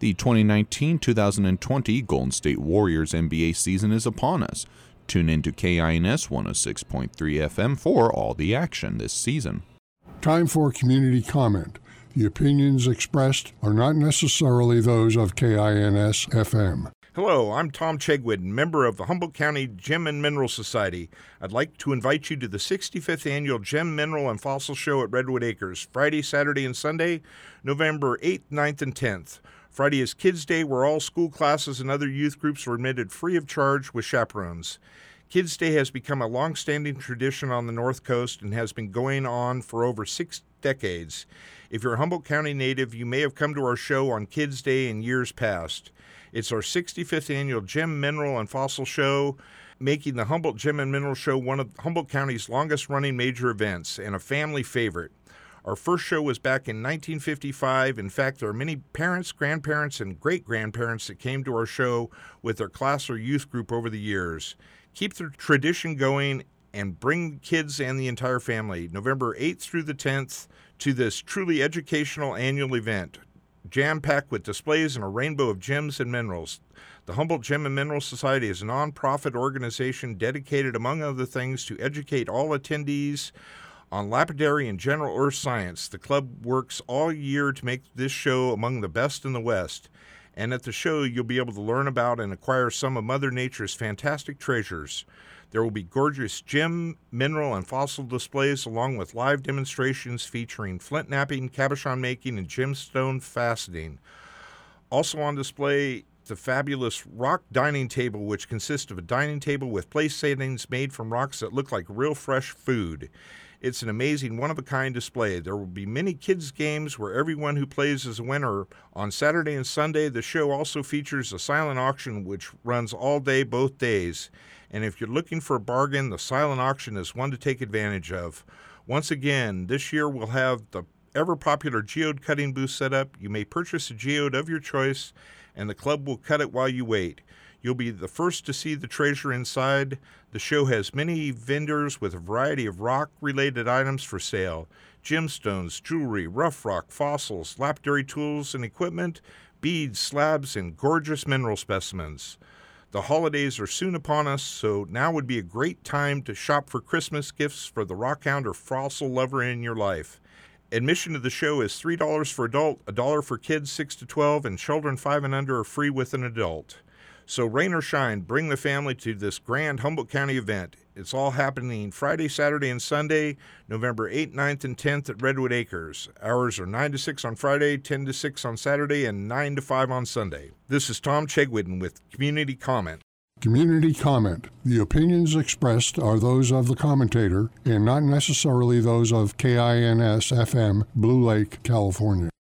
The 2019-2020 Golden State Warriors NBA season is upon us. Tune in to KINS 106.3 FM for all the action this season. Time for community comment. The opinions expressed are not necessarily those of KINS FM. Hello, I'm Tom Chegwin, member of the Humboldt County Gem and Mineral Society. I'd like to invite you to the 65th Annual Gem, Mineral, and Fossil Show at Redwood Acres, Friday, Saturday, and Sunday, November 8th, 9th, and 10th. Friday is Kids Day, where all school classes and other youth groups are admitted free of charge with chaperones. Kids Day has become a long-standing tradition on the North Coast and has been going on for over 6 decades. If you're a Humboldt County native, you may have come to our show on Kids Day in years past. It's our 65th annual Gem, Mineral, and Fossil Show, making the Humboldt Gem and Mineral Show one of Humboldt County's longest-running major events and a family favorite. Our first show was back in 1955. In fact, there are many parents, grandparents, and great-grandparents that came to our show with their class or youth group over the years. Keep the tradition going and bring kids and the entire family, November 8th through the 10th, to this truly educational annual event, jam-packed with displays and a rainbow of gems and minerals. The Humboldt Gem and Mineral Society is a nonprofit organization dedicated, among other things, to educate all attendees on lapidary and general earth science. The club works all year to make this show among the best in the West. And at the show, you'll be able to learn about and acquire some of Mother Nature's fantastic treasures. There will be gorgeous gem, mineral, and fossil displays along with live demonstrations featuring flint knapping, cabochon making, and gemstone faceting. Also on display, the fabulous rock dining table, which consists of a dining table with place settings made from rocks that look like real fresh food. It's an amazing, one-of-a-kind display. There will be many kids' games where everyone who plays is a winner. On Saturday and Sunday, the show also features a silent auction, which runs all day, both days. And if you're looking for a bargain, the silent auction is one to take advantage of. Once again, this year we'll have the ever-popular geode cutting booth set up. You may purchase a geode of your choice, and the club will cut it while you wait. You'll be the first to see the treasure inside. The show has many vendors with a variety of rock-related items for sale: gemstones, jewelry, rough rock, fossils, lapidary tools and equipment, beads, slabs, and gorgeous mineral specimens. The holidays are soon upon us, so now would be a great time to shop for Christmas gifts for the rockhound or fossil lover in your life. Admission to the show is $3 for adult, $1 for kids 6 to 12, and children 5 and under are free with an adult. So rain or shine, bring the family to this grand Humboldt County event. It's all happening Friday, Saturday, and Sunday, November 8th, 9th, and 10th at Redwood Acres. Hours are 9 to 6 on Friday, 10 to 6 on Saturday, and 9 to 5 on Sunday. This is Tom Chegwin with Community Comment. Community comment. The opinions expressed are those of the commentator and not necessarily those of KINS FM, Blue Lake, California.